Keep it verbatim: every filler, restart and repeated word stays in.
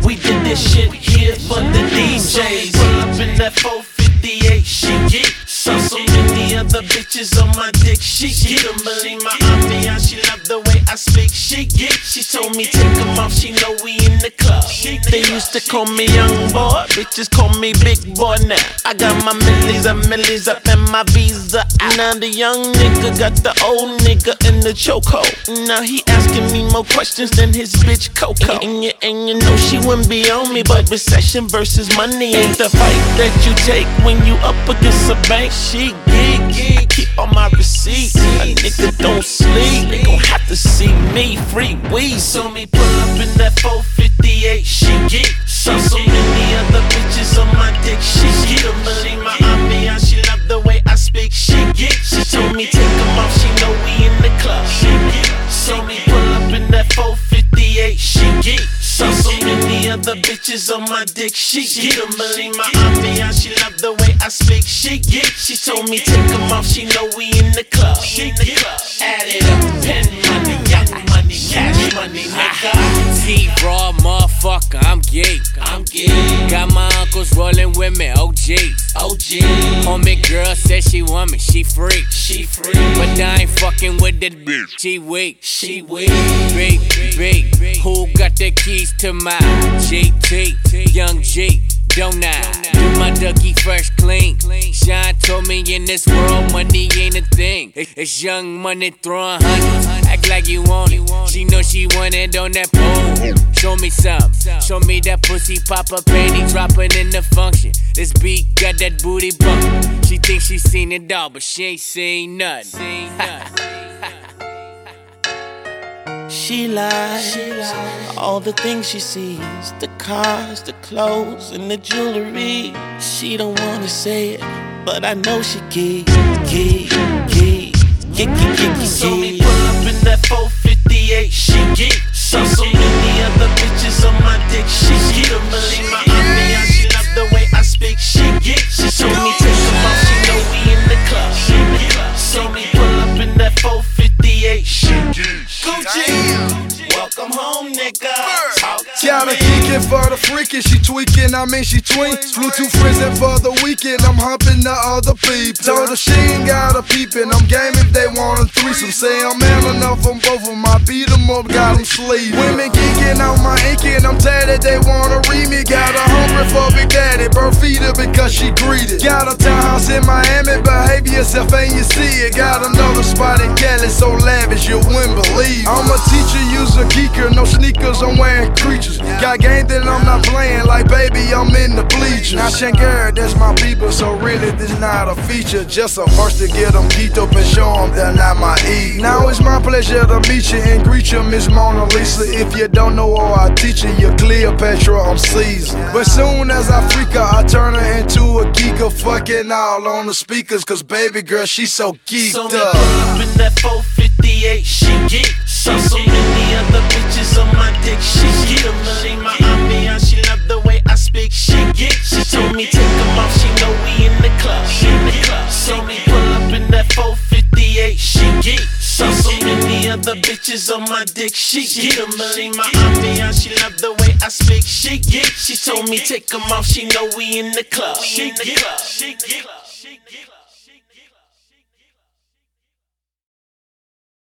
We did this shit here for the D Js. Pull up in that four fifty-eight, she get. Saw so many other bitches on my dick, she get. Don't believe my ambiance, she love the way I speak, she get. She told me take them off, she know we in the club. They used to call me young boy, bitches call me big boy now. I got my millies and millies up in my visa. Now the young nigga got the old nigga in the chokehold. Now he asking me more questions than his bitch Coco. And you, and you know she wouldn't be on me, but recession versus money ain't the fight that you take when you up against a bank. She geek, geek, keep all my receipts. A nigga don't sleep, they gon' have to see me free weed. So me pull up in that four fifty-eight, she geek. Saw so many other bitches on my dick, she geek. Don't believe my ambiance, she love the way I speak, she geek. She told me take them off, she know we in the club. She geek. So me pull up in that four fifty-eight, she geek. Saw so many other bitches on my dick, she geek. Don't believe my ambiance, she love the way I speak, she geek. She told me take them off, she know we in the club. She in the club. Add it up, pen money, young money, cash money, nigga. T-Raw, motherfucker, I'm geek. I'm geek. Got my uncles rolling with me, O Gs. O G. Homie girl said she want me, she freak. She free. But I ain't fucking with that bitch. She weak. She weak. Big, big. Who got the keys to my G T? Young G. Don't I do my ducky fresh clean? Sean told me in this world money ain't a thing. It's young money throwing hundreds. Act like you want it. She know she want it on that pole. Show me some. Show me that pussy pop up panty dropping in the function. This beat got that booty bump. She thinks she seen it all, but she ain't seen nothing. She lies, all the things she sees, the cars, the clothes, and the jewelry. She don't wanna say it, but I know she geek, geek, geek, geek, geek, geek. So me pull up in that four fifty-eight, she geek. Saw so many other bitches on my dick, she geek. Don't believe my ambiance, she love the way I speak, she geek. She told me take them off, she know we in the club. So me pull up in that four fifty-eight, she geek. Gucci, welcome home, nigga. Gotta kick it for the freakin', she tweaking, I mean she twink. Flew to prison for the weekend, I'm humping the other people. Told her she ain't got a peepin', I'm game if they want a threesome. Say I'm man enough on both of them, I beat them up, got them sleep. Women geeking on my inkin', I'm tatted, they wanna read me. Got her hungry for Big Daddy, bird feed her because she greedy. Got a townhouse in Miami, behave yourself and you see it. Got another spot in Cali, so lavish you wouldn't believe. I'm a teacher, use a geeker, no sneakers, I'm wearing creatures. Got game that I'm not playing, like baby, I'm in the bleachers. Now Shanghai, that's my people, so really this not a feature. Just a verse to get them geeked up and show them they're not my E. Now it's my pleasure to meet you and greet you, Miss Mona Lisa. If you don't know or I teach you, you're Cleopatra, I'm Caesar. But soon as I freak her, I turn her into a geeker, fucking all on the speakers, cause baby girl, she's so geeked so up. So me pull up in that four fifty-eight, she geek. Saw so many other bitches on my dick, she geek. Don't believe my ambiance, she love the way I speak, she geek. She told me take them off, she know we in the club. She in the club. So me pull up in that four fifty-eight, she geek. Saw so many other bitches on my dick, she geek. Don't believe my ambiance, she love the way I speak, she geek. She told me take them off, she know we in the club. She in the club.